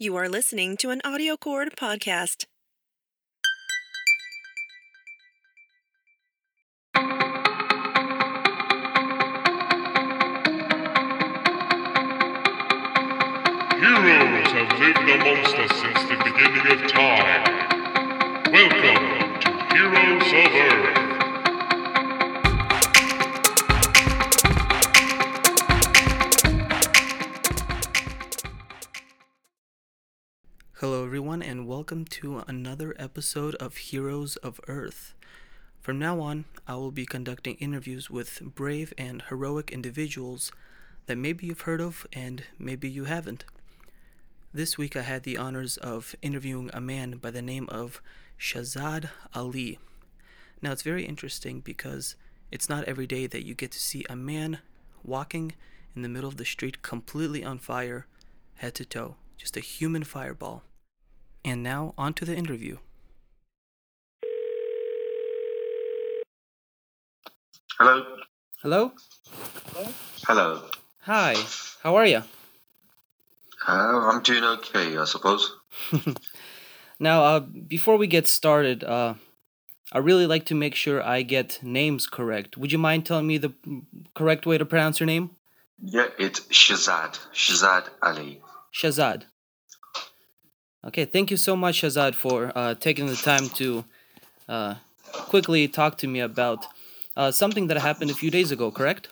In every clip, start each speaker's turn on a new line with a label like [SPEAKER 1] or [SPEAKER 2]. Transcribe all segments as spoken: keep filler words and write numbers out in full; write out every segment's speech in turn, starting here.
[SPEAKER 1] You are listening to an AudioCord podcast.
[SPEAKER 2] Heroes have lived amongst us since the beginning of time. Welcome to Heroes of Earth.
[SPEAKER 3] Hello everyone and welcome to another episode of Heroes of Earth. From now on, I will be conducting interviews with brave and heroic individuals that maybe you've heard of and maybe you haven't. This week I had the honors of interviewing a man by the name of Shahzad Ali. Now it's very interesting because it's not every day that you get to see a man walking in the middle of the street completely on fire, head to toe, just a human fireball. And now, on to the interview.
[SPEAKER 4] Hello.
[SPEAKER 3] Hello?
[SPEAKER 4] Hello.
[SPEAKER 3] Hi, how are you?
[SPEAKER 4] Uh, I'm doing okay, I suppose.
[SPEAKER 3] Now, uh, before we get started, uh, I really like to make sure I get names correct. Would you mind telling me the correct way to pronounce your name?
[SPEAKER 4] Yeah, it's Shahzad. Shahzad Ali.
[SPEAKER 3] Shahzad. Okay, thank you so much, Shahzad, for uh, taking the time to uh, quickly talk to me about uh, something that happened a few days ago, correct?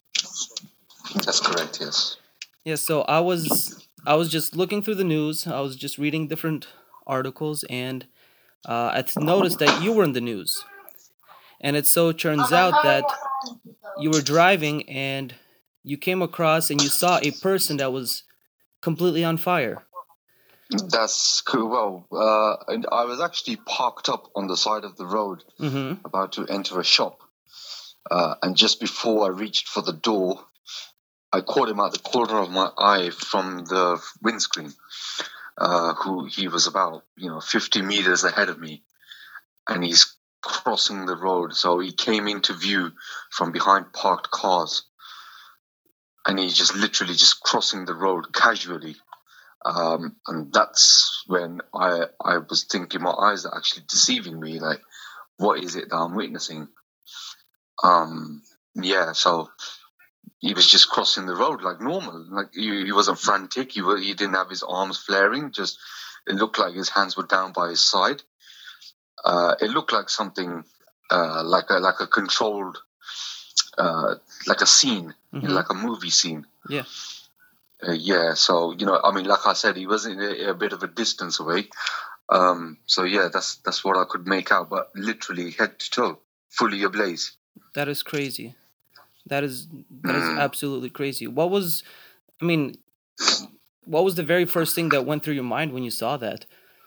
[SPEAKER 4] That's correct, yes.
[SPEAKER 3] Yes, so I was I was just looking through the news. I was just reading different articles, and uh, I noticed that you were in the news. And it so turns out that you were driving and you came across and you saw a person that was completely on fire.
[SPEAKER 4] That's cool. Well, uh, and I was actually parked up on the side of the road,
[SPEAKER 3] Mm-hmm.
[SPEAKER 4] about to enter a shop. Uh, and just before I reached for the door, I caught him at the corner of my eye from the windscreen. Uh, who he was about, you know, fifty meters ahead of me, and he's crossing the road. So he came into view from behind parked cars, and he's just literally just crossing the road casually. Um, and that's when I I was thinking my eyes are actually deceiving me. Like, what is it that I'm witnessing? Um, yeah, so he was just crossing the road like normal. Like he, he wasn't frantic. He wa- he didn't have his arms flaring. Just it looked like his hands were down by his side. Uh, it looked like something uh, like a like a controlled, uh, like a scene,
[SPEAKER 3] Mm-hmm.
[SPEAKER 4] like a movie scene.
[SPEAKER 3] Yeah.
[SPEAKER 4] Uh, yeah, so you know, I mean, like I said, he was in a, a bit of a distance away. Um, so yeah, that's that's what I could make out. But literally head to toe, fully ablaze.
[SPEAKER 3] That is crazy. That is that is
[SPEAKER 4] Mm.
[SPEAKER 3] absolutely crazy. What was, I mean, what was the very first thing that went through your mind when you saw that?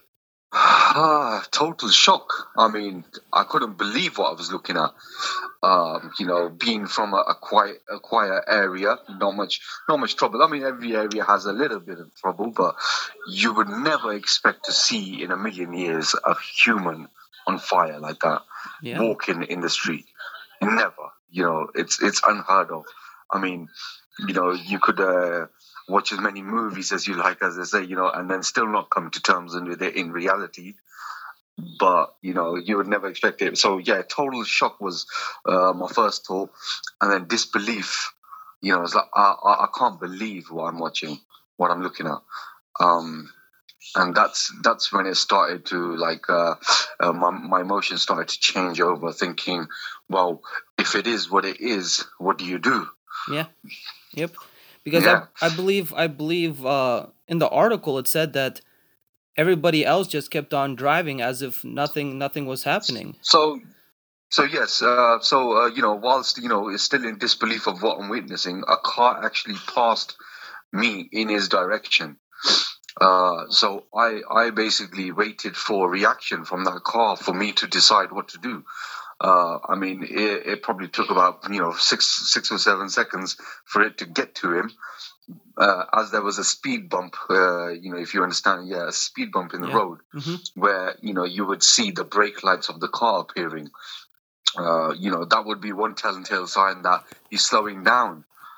[SPEAKER 4] Ah, total shock. I mean, I couldn't believe what I was looking at. Um, you know, being from a, a quiet, a quiet area, not much, not much trouble. I mean, every area has a little bit of trouble, but you would never expect to see in a million years a human on fire like that,
[SPEAKER 3] Yeah.
[SPEAKER 4] walking in the street. Never. You know, it's it's unheard of. I mean, you know, you could uh, watch as many movies as you like, as they say, you know, and then still not come to terms with it in reality. But you know, you would never expect it. So yeah, total shock was uh, my first thought, and then disbelief. You know, it's like I, I I can't believe what I'm watching, what I'm looking at. Um, and that's that's when it started to like uh, uh, my my emotions started to change over. Thinking, well, if it is what it is, what do you do?
[SPEAKER 3] Yeah. Yep. Because
[SPEAKER 4] Yeah.
[SPEAKER 3] I I believe I believe uh in the article it said that everybody else just kept on driving as if nothing nothing was happening.
[SPEAKER 4] So so yes, uh, so uh, you know, whilst you know, it's still in disbelief of what I'm witnessing, a car actually passed me in his direction. Uh, so I I basically waited for a reaction from that car for me to decide what to do. Uh, I mean, it, it probably took about you know six six or seven seconds for it to get to him, uh, as there was a speed bump. Uh, you know, if you understand, yeah, a speed bump in the
[SPEAKER 3] Yeah.
[SPEAKER 4] road
[SPEAKER 3] Mm-hmm.
[SPEAKER 4] where you know you would see the brake lights of the car appearing. Uh, you know, that would be one telltale sign that he's slowing down.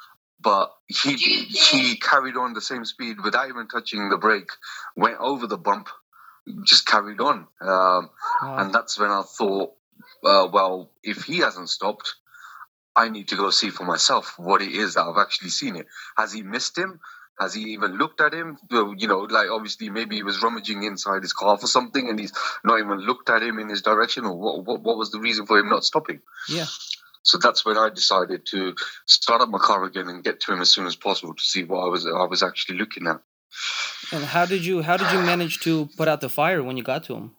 [SPEAKER 4] but he he carried on the same speed without even touching the brake, went over the bump, just carried on. Um,
[SPEAKER 3] Wow.
[SPEAKER 4] and that's when I thought, uh, well, if he hasn't stopped, I need to go see for myself what it is that I've actually seen it. Has he missed him? Has he even looked at him? Well, you know, like obviously maybe he was rummaging inside his car for something and he's not even looked at him in his direction, or what, what, what was the reason for him not stopping?
[SPEAKER 3] Yeah.
[SPEAKER 4] So that's when I decided to start up my car again and get to him as soon as possible to see what I was I was actually looking at.
[SPEAKER 3] And how did you how did you manage to put out the fire when you got to him?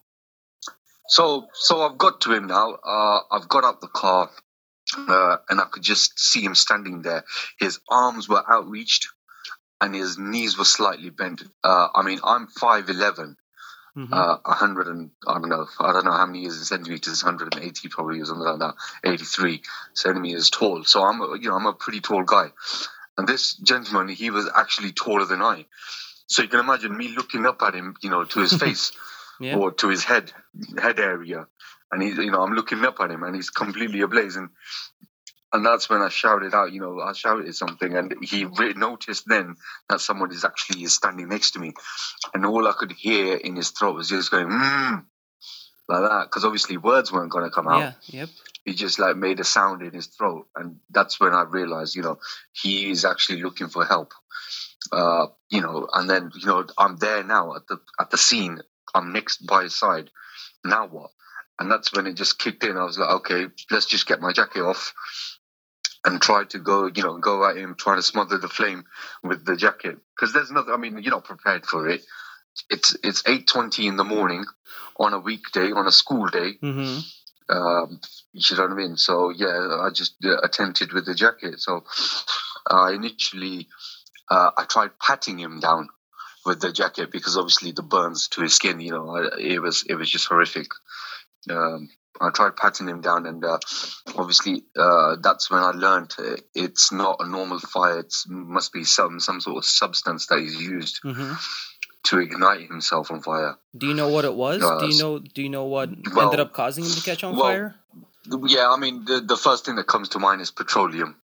[SPEAKER 4] So so I've got to him now. Uh, I've got out the car uh, and I could just see him standing there. His arms were outreached and his knees were slightly bent. Uh, I mean, I'm five eleven.
[SPEAKER 3] Mm-hmm.
[SPEAKER 4] Uh, one hundred and I don't know, I don't know how many years in centimeters, one hundred eighty probably or something like that, eighty-three centimeters tall. So I'm, a, you know, I'm a pretty tall guy, and this gentleman, he was actually taller than I. So you can imagine me looking up at him, you know, to his face
[SPEAKER 3] Yeah.
[SPEAKER 4] or to his head, head area, and he's, you know, I'm looking up at him, and he's completely ablaze, and and that's when I shouted out, you know, I shouted something, and he re- noticed then that someone is actually standing next to me, and all I could hear in his throat was just going, mm, like that, because obviously words weren't going to come out.
[SPEAKER 3] Yeah. Yep.
[SPEAKER 4] He just like made a sound in his throat, and that's when I realized, you know, he is actually looking for help. Uh, you know, and then, you know, I'm there now at the at the scene. I'm next by his side. Now what? And that's when it just kicked in. I was like, okay, let's just get my jacket off and try to go, you know, go at him, trying to smother the flame with the jacket. Because there's nothing, I mean, you're not prepared for it. It's it's eight twenty in the morning on a weekday, on a school day.
[SPEAKER 3] Mm-hmm.
[SPEAKER 4] Um, you know what I mean? So, yeah, I just uh, attempted with the jacket. So I initially, uh, I tried patting him down with the jacket because obviously the burns to his skin, you know, I, it was it was just horrific. Um, I tried patting him down, and uh, obviously uh, that's when I learned uh, it's not a normal fire. It must be some some sort of substance that he's used
[SPEAKER 3] Mm-hmm.
[SPEAKER 4] to ignite himself on fire.
[SPEAKER 3] Do you know what it was?
[SPEAKER 4] Uh,
[SPEAKER 3] do you know Do you know what
[SPEAKER 4] well,
[SPEAKER 3] ended up causing him to catch on
[SPEAKER 4] well,
[SPEAKER 3] fire?
[SPEAKER 4] Yeah, I mean the the first thing that comes to mind is petroleum.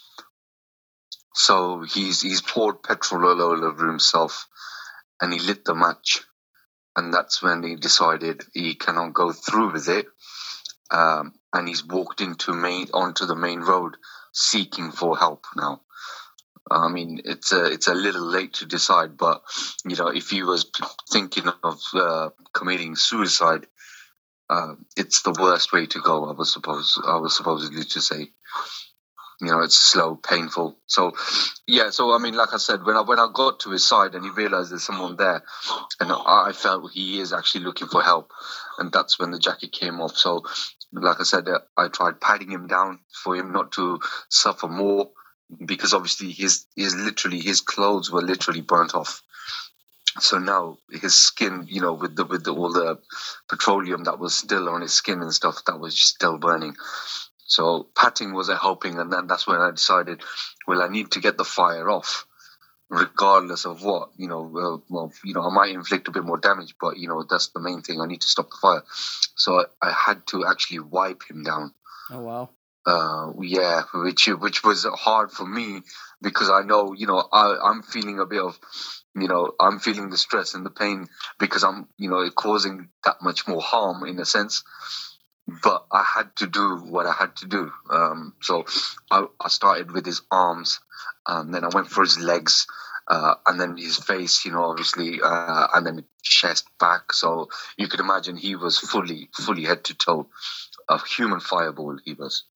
[SPEAKER 4] So he's he's poured petrol all over himself, and he lit the match, and that's when he decided he cannot go through with it, um, and he's walked into main onto the main road seeking for help now. I mean, it's a it's a little late to decide, but you know, if he was p- thinking of uh, committing suicide, uh, it's the worst way to go. I was suppose I was supposedly to say. You know, it's slow, painful. So, yeah. So, I mean, like I said, when I when I got to his side and he realized there's someone there, and I felt he is actually looking for help, and that's when the jacket came off. So, like I said, uh, I tried patting him down for him not to suffer more, because obviously his his literally his clothes were literally burnt off. So now his skin, you know, with the with the, all the petroleum that was still on his skin and stuff, that was just still burning. So patting wasn't helping, and then that's when I decided, well, I need to get the fire off, regardless of what, you know. Uh, well, you know, I might inflict a bit more damage, but you know, that's the main thing. I need to stop the fire. So I, I had to actually wipe him down.
[SPEAKER 3] Oh wow.
[SPEAKER 4] Uh, yeah, which which was hard for me because I know, you know, I, I'm feeling a bit of, you know, I'm feeling the stress and the pain because I'm, you know, causing that much more harm in a sense. But I had to do what I had to do. Um, so I, I started with his arms, and then I went for his legs, uh, and then his face, you know, obviously, uh, and then chest, back. So you could imagine he was fully, fully head to toe a human fireball. He was.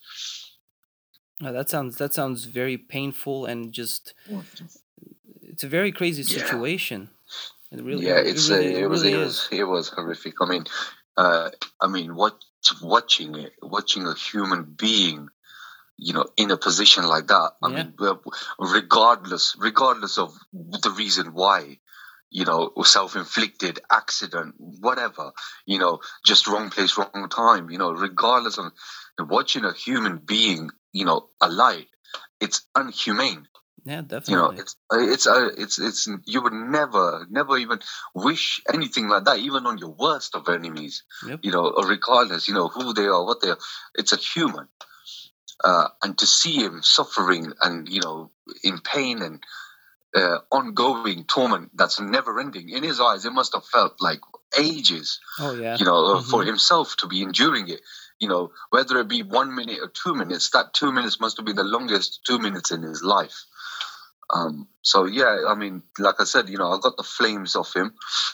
[SPEAKER 3] Oh, that sounds that sounds very painful and just it's a very crazy
[SPEAKER 4] Yeah.
[SPEAKER 3] situation. It really,
[SPEAKER 4] Yeah, it's
[SPEAKER 3] it really,
[SPEAKER 4] uh,
[SPEAKER 3] it
[SPEAKER 4] it was
[SPEAKER 3] really
[SPEAKER 4] it
[SPEAKER 3] is.
[SPEAKER 4] was it was horrific. I mean, uh, I mean, what watching it, watching a human being, you know, in a position like that. I
[SPEAKER 3] Yeah.
[SPEAKER 4] mean, well, regardless, regardless of the reason why, you know, self-inflicted accident, whatever, you know, just wrong place, wrong time, you know, regardless of watching a human being, you know, alive, it's unhumane.
[SPEAKER 3] Yeah,
[SPEAKER 4] You know,
[SPEAKER 3] definitely.
[SPEAKER 4] it's it's uh, it's it's you would never, never even wish anything like that, even on your worst of enemies.
[SPEAKER 3] Yep.
[SPEAKER 4] You know, regardless, you know who they are, what they are. It's a human. uh, and to see him suffering and, you know, in pain and uh, ongoing torment that's never ending. In his eyes, it must have felt like ages,
[SPEAKER 3] Oh yeah.
[SPEAKER 4] you know, uh, for
[SPEAKER 3] Mhm.
[SPEAKER 4] himself to be enduring it. You know, whether it be one minute or two minutes, that two minutes must have been the longest two minutes in his life. Um, so, yeah, I mean, like I said, you know, I got the flames off him.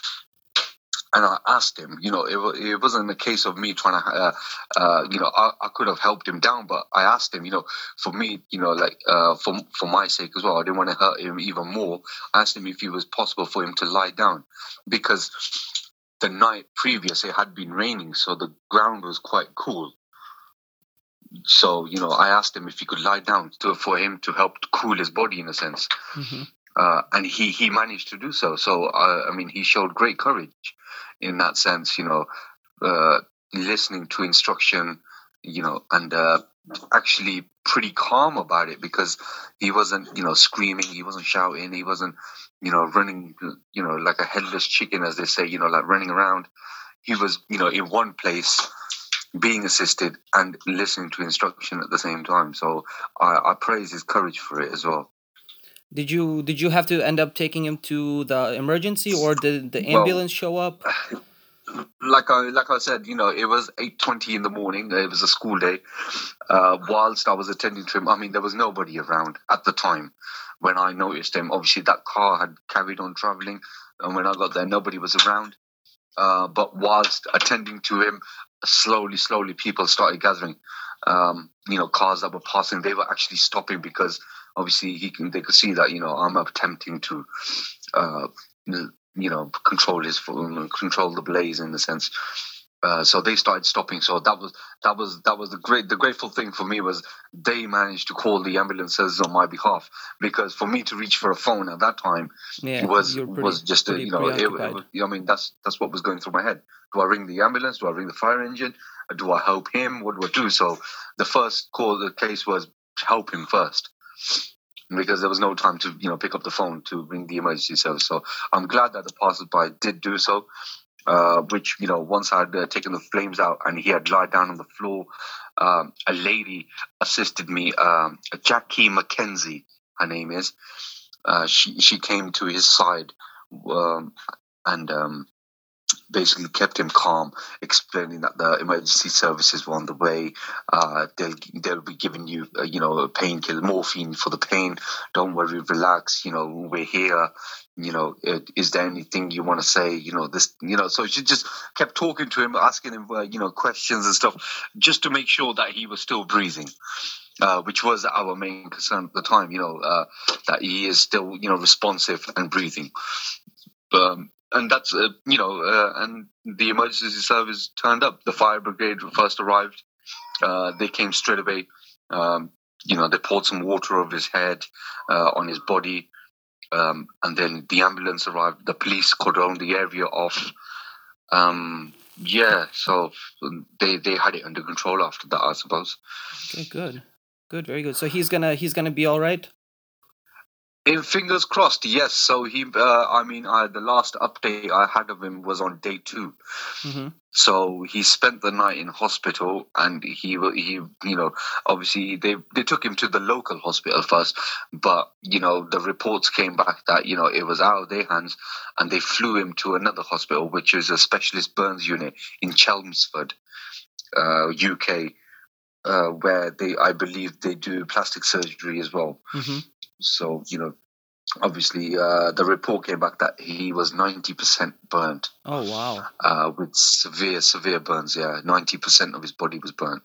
[SPEAKER 4] And I asked him, you know, it, wa- it wasn't a case of me trying to, uh, uh, you know, I, I could have helped him down, but I asked him, you know, for me, you know, like uh, for for my sake as well, I didn't want to hurt him even more. I asked him if it was possible for him to lie down, because the night previous it had been raining, so the ground was quite cool. So, you know, I asked him if he could lie down to, for him to help cool his body in a sense.
[SPEAKER 3] Mhm.
[SPEAKER 4] Uh, and he, he managed to do so. So, uh, I mean, he showed great courage in that sense, you know, uh, listening to instruction, you know, and uh, actually pretty calm about it, because he wasn't, you know, screaming, he wasn't shouting, he wasn't, you know, running, you know, like a headless chicken, as they say, you know, like running around. He was, you know, in one place being assisted and listening to instruction at the same time. So I, I praise his courage for it as well.
[SPEAKER 3] Did you did you have to end up taking him to the emergency, or did the
[SPEAKER 4] Well,
[SPEAKER 3] ambulance show up?
[SPEAKER 4] like I like I said, you know, it was eight twenty in the morning. It was a school day. Uh, whilst I was attending to him, I mean, there was nobody around at the time when I noticed him. Obviously, that car had carried on traveling, and when I got there, nobody was around. Uh, but whilst attending to him, slowly, slowly, people started gathering. Um, you know, cars that were passing, they were actually stopping, because obviously he can, they could see that, you know, I'm attempting to, uh, you know, control his control the blaze in a sense. Uh, so they started stopping. So that was that was that was the great the grateful thing for me, was they managed to call the ambulances on my behalf, because for me to reach for a phone at that time
[SPEAKER 3] Yeah,
[SPEAKER 4] was
[SPEAKER 3] you're pretty
[SPEAKER 4] was just a,
[SPEAKER 3] pretty
[SPEAKER 4] you know it, it
[SPEAKER 3] preoccupied.
[SPEAKER 4] was, I mean, that's that's what was going through my head. Do I ring the ambulance? Do I ring the fire engine? Do I help him? What do I do? So the first call, the case was help him first, because there was no time to, you know, pick up the phone to ring the emergency service. So I'm glad that the passersby did do so. Uh, which, you know, once I'd uh, taken the flames out and he had lied down on the floor, um, a lady assisted me, um, Jackie McKenzie, her name is. Uh, she she came to his side, um, and um, basically kept him calm, explaining that the emergency services were on the way. Uh, they'll they'll be giving you, uh, you know, a painkiller, morphine for the pain. Don't worry, relax. You know, we're here. You know, uh, is there anything you want to say? You know, this. You know, so she just kept talking to him, asking him, uh, you know, questions and stuff, just to make sure that he was still breathing. Uh, which was our main concern at the time, you know, uh, that he is still, you know, responsive and breathing. Um, and that's, uh, you know, uh, and the emergency service turned up. The fire brigade first arrived. Uh, they came straight away. Um, you know, they poured some water over his head, uh, on his body. Um, and then the ambulance arrived. The police cordoned the area off. Um, yeah, so they, they had it under control after that, I suppose.
[SPEAKER 3] Okay, good, good, very good. So he's gonna he's gonna be all right.
[SPEAKER 4] In fingers crossed, yes. So he, uh, I mean, uh, the last update I had of him was on day two.
[SPEAKER 3] Mm-hmm.
[SPEAKER 4] So he spent the night in hospital, and he, he, you know, obviously they they took him to the local hospital first, but you know the reports came back that, you know, it was out of their hands, and they flew him to another hospital, which is a specialist burns unit in Chelmsford, uh, U K, uh, where they, I believe, they do plastic surgery as well.
[SPEAKER 3] Mm-hmm.
[SPEAKER 4] So, you know, obviously, uh, the report came back that he was ninety percent burnt.
[SPEAKER 3] Oh wow!
[SPEAKER 4] Uh, with severe, severe burns. Yeah, ninety percent of his body was burnt.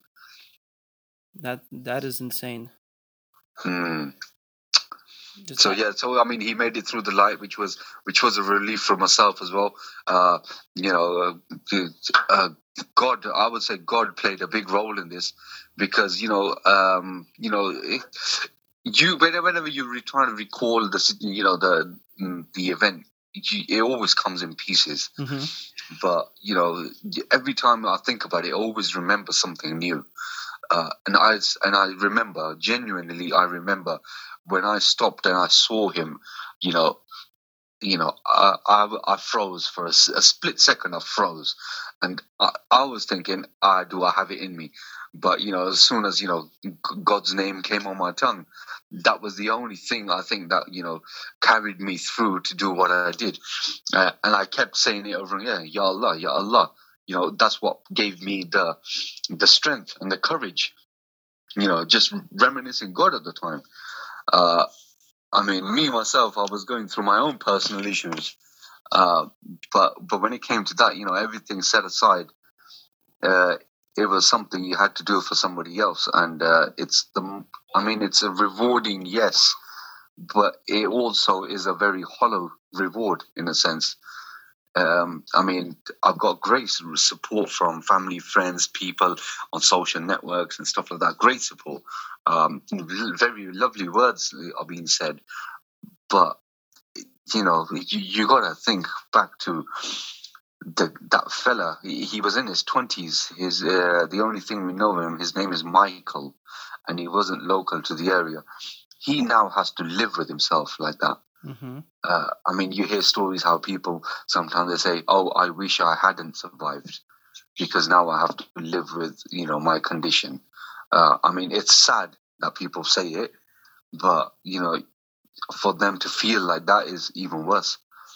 [SPEAKER 3] That that is insane.
[SPEAKER 4] Hmm.
[SPEAKER 3] Just
[SPEAKER 4] So
[SPEAKER 3] that-
[SPEAKER 4] yeah, so I mean, he made it through the light, which was which was a relief for myself as well. Uh, you know, uh, uh, God, I would say God played a big role in this, because you know, um, you know. It, You whenever you re- try to recall the you know the the event, you, it always comes in pieces.
[SPEAKER 3] Mm-hmm.
[SPEAKER 4] But you know, every time I think about it, I always remember something new. Uh, and I and I remember genuinely, I remember when I stopped and I saw him, you know, you know, I, I, I froze for a, a split second. I froze, and I, I was thinking, ah, do I have it in me? But you know, as soon as you know God's name came on my tongue, that was the only thing I think that you know carried me through to do what I did, uh, and I kept saying it over and again, Ya Allah, Ya Allah. You know, that's what gave me the the strength and the courage. You know, just reminiscing God at the time. Uh, I mean, me myself, I was going through my own personal issues, uh, but but when it came to that, you know, everything set aside, uh, it was something you had to do for somebody else, and uh, it's the, I mean, it's a rewarding, yes, but it also is a very hollow reward in a sense. Um, I mean, I've got great support from family, friends, people on social networks and stuff like that. Great support. Um, very lovely words are being said. But, you know, you, you got to think back to the, that fella. He, he was in his twenties. His, uh, the only thing we know of him, his name is Michael, and he wasn't local to the area. He now has to live with himself like that.
[SPEAKER 3] Mm-hmm.
[SPEAKER 4] Uh, I mean, you hear stories how people sometimes they say, "Oh, I wish I hadn't survived because now I have to live with you know my condition." Uh, I mean, it's sad that people say it, but you know, for them to feel like that is even worse.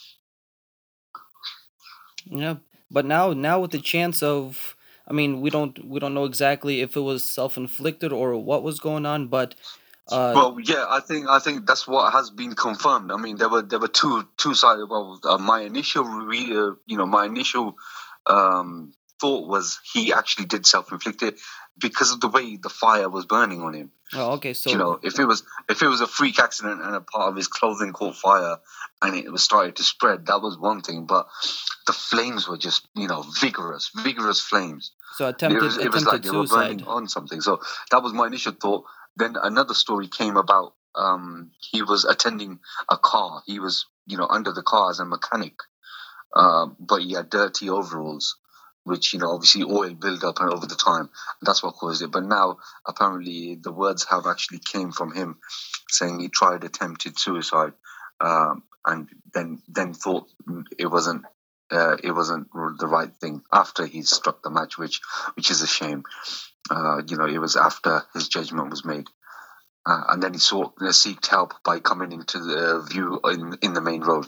[SPEAKER 3] Yeah, but now now with the chance of, I mean, we don't we don't know exactly if it was self-inflicted or what was going on, but. Uh,
[SPEAKER 4] well, yeah, I think I think that's what has been confirmed. I mean, there were there were two two sides. Well, uh, my initial re, uh, you know my initial um, thought was he actually did self-inflict it because of the way the fire was burning on him.
[SPEAKER 3] Oh, okay. So
[SPEAKER 4] you know, if it was if it was a freak accident and a part of his clothing caught fire and it was started to spread, that was one thing. But the flames were just you know vigorous, vigorous flames.
[SPEAKER 3] So attempted
[SPEAKER 4] it was, it was
[SPEAKER 3] attempted
[SPEAKER 4] like they were
[SPEAKER 3] suicide.
[SPEAKER 4] burning on something. So that was my initial thought. Then another story came about. Um, he was attending a car. He was, you know, under the car as a mechanic, uh, but he had dirty overalls, which, you know, obviously oil build up over the time. That's what caused it. But now, apparently, the words have actually came from him saying he tried attempted suicide, um, and then then thought it wasn't uh, it wasn't the right thing after he struck the match, which which is a shame. Uh, you know, it was after his judgment was made. Uh, and then he sought, uh, seeked help by coming into the view in, in the main road.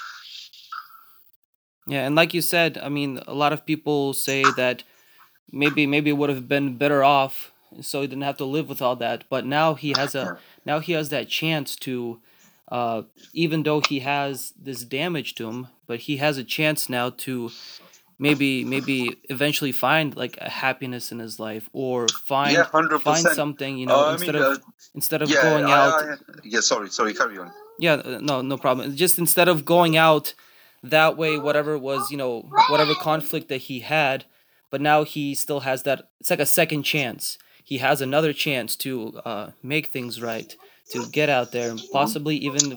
[SPEAKER 3] Yeah, and like you said, I mean, a lot of people say that maybe maybe it would have been better off so he didn't have to live with all that. But now he has a
[SPEAKER 4] Yeah.
[SPEAKER 3] now he has that chance to, uh, even though he has this damage to him, but he has a chance now to maybe maybe eventually find like a happiness in his life or find
[SPEAKER 4] Yeah, hundred
[SPEAKER 3] find
[SPEAKER 4] percent.
[SPEAKER 3] something, you know,
[SPEAKER 4] Uh, I
[SPEAKER 3] instead
[SPEAKER 4] mean,
[SPEAKER 3] of
[SPEAKER 4] uh,
[SPEAKER 3] instead of
[SPEAKER 4] yeah,
[SPEAKER 3] going
[SPEAKER 4] I,
[SPEAKER 3] out.
[SPEAKER 4] I, yeah. Sorry, sorry. Carry on.
[SPEAKER 3] Yeah, uh, no, no problem. Just instead of going out that way, whatever was, you know, whatever conflict that he had, but now he still has that. It's like a second chance. He has another chance to uh, make things right, to get out there, and possibly even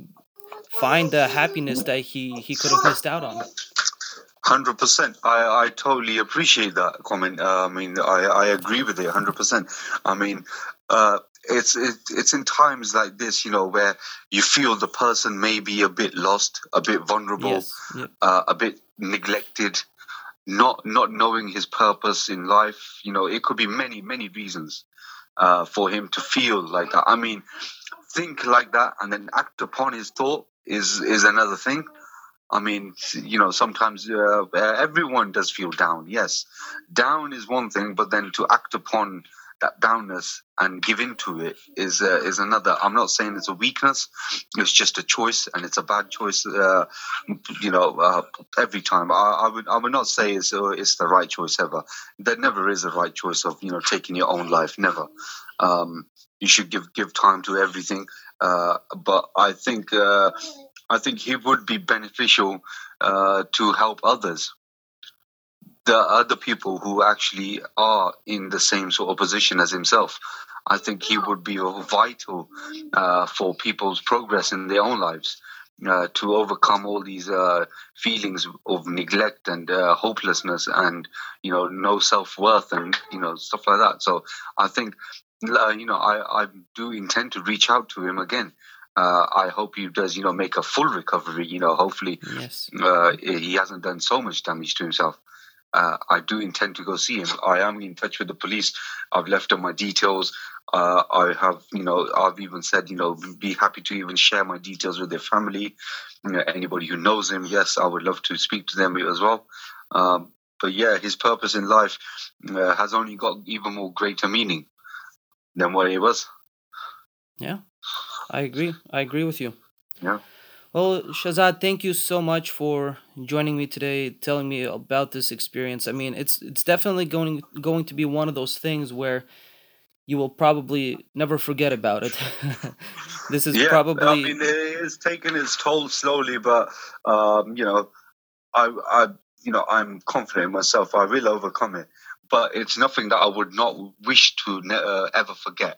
[SPEAKER 3] find the happiness that he he could have missed out on.
[SPEAKER 4] Hundred percent. I I totally appreciate that comment. Uh, I mean, I, I agree with it. Hundred percent. I mean, uh, it's it, it's in times like this, you know, where you feel the person may be a bit lost, a bit vulnerable,
[SPEAKER 3] Yes. Yep.
[SPEAKER 4] uh, a bit neglected, not not knowing his purpose in life. You know, it could be many many reasons uh, for him to feel like that. I mean, think like that and then act upon his thought is is another thing. I mean, you know, sometimes uh, everyone does feel down. Yes, down is one thing, but then to act upon that downness and give into it is uh, is another. I'm not saying it's a weakness; it's just a choice, and it's a bad choice. Uh, you know, uh, every time I, I would I would not say it's uh, it's the right choice ever. There never is a right choice of you know taking your own life. Never. Um, you should give give time to everything. Uh, but I think. Uh, I think he would be beneficial uh, to help others, the other people who actually are in the same sort of position as himself. I think he would be vital uh, for people's progress in their own lives uh, to overcome all these uh, feelings of neglect and uh, hopelessness and, you know, no self-worth and, you know, stuff like that. So I think, uh, you know, I, I do intend to reach out to him again. Uh, I hope he does, you know, make a full recovery. You know, hopefully,
[SPEAKER 3] Yes.
[SPEAKER 4] uh, he hasn't done so much damage to himself. Uh, I do intend to go see him. I am in touch with the police. I've left them my details. Uh, I have, you know, I've even said, you know, be happy to even share my details with their family. You know, anybody who knows him, yes, I would love to speak to them as well. Um, but yeah, his purpose in life uh, has only got even more greater meaning than what it was.
[SPEAKER 3] Yeah, I agree. I agree with you.
[SPEAKER 4] Yeah.
[SPEAKER 3] Well, Shahzad, thank you so much for joining me today, telling me about this experience. I mean, it's it's definitely going going to be one of those things where you will probably never forget about it. This is
[SPEAKER 4] Yeah,
[SPEAKER 3] probably
[SPEAKER 4] I mean, it's taken its toll slowly, but um, you know, I, I, you know, I'm confident in myself. I will overcome it. But it's nothing that I would not wish to ne- uh, ever forget.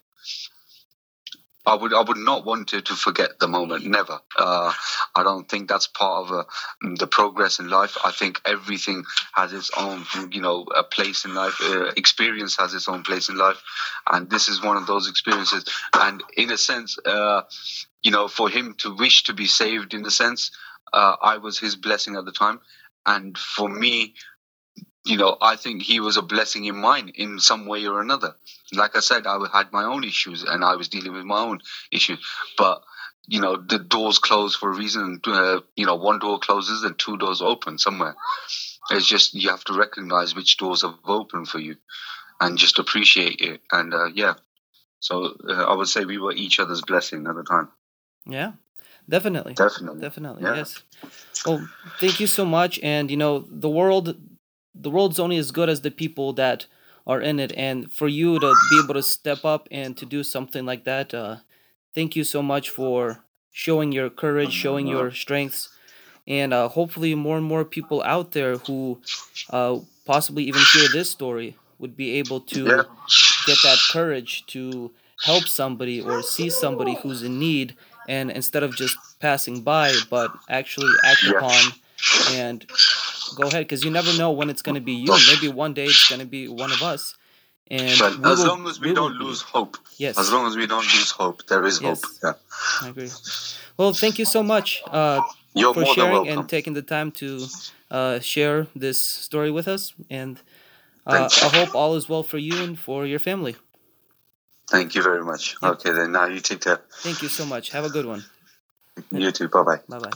[SPEAKER 4] I would, I would not want to, to forget the moment. Never. Uh, I don't think that's part of uh, the progress in life. I think everything has its own, you know, a place in life. Uh, experience has its own place in life, and this is one of those experiences. And in a sense, uh, you know, for him to wish to be saved, in a sense, uh, I was his blessing at the time, and for me, you know, I think he was a blessing in mine in some way or another. Like I said, I had my own issues and I was dealing with my own issues. But, you know, the doors close for a reason. Uh, you know, one door closes and two doors open somewhere. It's just you have to recognize which doors have opened for you and just appreciate it. And, uh, yeah, so uh, I would say we were each other's blessing at the time.
[SPEAKER 3] yeah, definitely,
[SPEAKER 4] Definitely.
[SPEAKER 3] definitely,
[SPEAKER 4] Yeah.
[SPEAKER 3] yes. Well, thank you so much. And you know, the world, the world's only as good as the people that are in it. And for you to be able to step up and to do something like that, uh, thank you so much for showing your courage, showing your strengths, and uh, hopefully more and more people out there who uh, possibly even hear this story would be able to
[SPEAKER 4] Yeah.
[SPEAKER 3] get that courage to help somebody or see somebody who's in need, and instead of just passing by, but actually act
[SPEAKER 4] Yeah.
[SPEAKER 3] upon and go ahead, because you never know when it's going to be you. Maybe one day it's going to be one of us, and
[SPEAKER 4] But
[SPEAKER 3] we
[SPEAKER 4] as
[SPEAKER 3] will,
[SPEAKER 4] long as we,
[SPEAKER 3] we will
[SPEAKER 4] don't
[SPEAKER 3] be.
[SPEAKER 4] lose hope.
[SPEAKER 3] Yes.
[SPEAKER 4] As long as we don't lose hope, there is
[SPEAKER 3] Yes.
[SPEAKER 4] hope. Yeah.
[SPEAKER 3] I agree. Well, thank you so much uh,
[SPEAKER 4] You're
[SPEAKER 3] for
[SPEAKER 4] more than
[SPEAKER 3] sharing
[SPEAKER 4] welcome.
[SPEAKER 3] and taking the time to uh, share this story with us. And uh,
[SPEAKER 4] Thank you.
[SPEAKER 3] I hope all is well for you and for your family.
[SPEAKER 4] Thank you very much.
[SPEAKER 3] Yeah.
[SPEAKER 4] Okay, then now you take care.
[SPEAKER 3] Thank you so much. Have a good one.
[SPEAKER 4] You too. Bye bye.
[SPEAKER 3] Bye bye.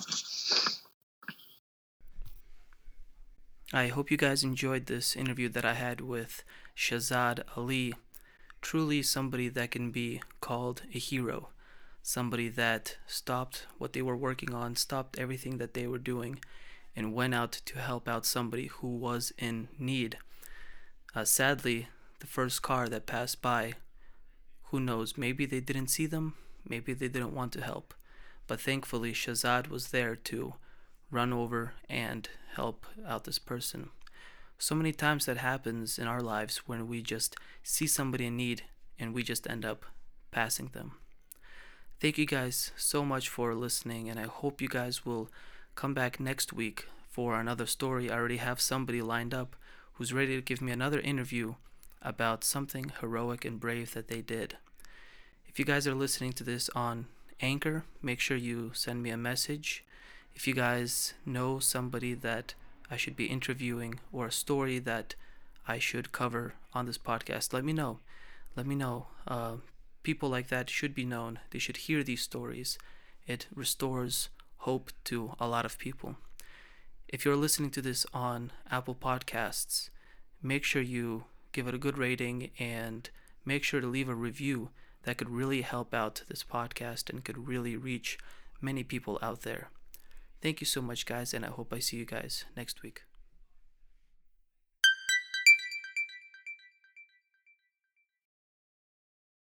[SPEAKER 3] I hope you guys enjoyed this interview that I had with Shahzad Ali. Truly somebody that can be called a hero. Somebody that stopped what they were working on, stopped everything that they were doing, and went out to help out somebody who was in need. Uh, sadly, the first car that passed by, who knows, maybe they didn't see them, maybe they didn't want to help. But thankfully, Shahzad was there to run over and help out this person. So many times that happens in our lives when we just see somebody in need and we just end up passing them. Thank you guys so much for listening, and I hope you guys will come back next week for another story. I already have somebody lined up who's ready to give me another interview about something heroic and brave that they did. If you guys are listening to this on Anchor, make sure you send me a message. If you guys know somebody that I should be interviewing or a story that I should cover on this podcast, let me know. Let me know. Uh, people like that should be known. They should hear these stories. It restores hope to a lot of people. If you're listening to this on Apple Podcasts, make sure you give it a good rating and make sure to leave a review. That could really help out this podcast and could really reach many people out there. Thank you so much, guys, and I hope I see you guys next week.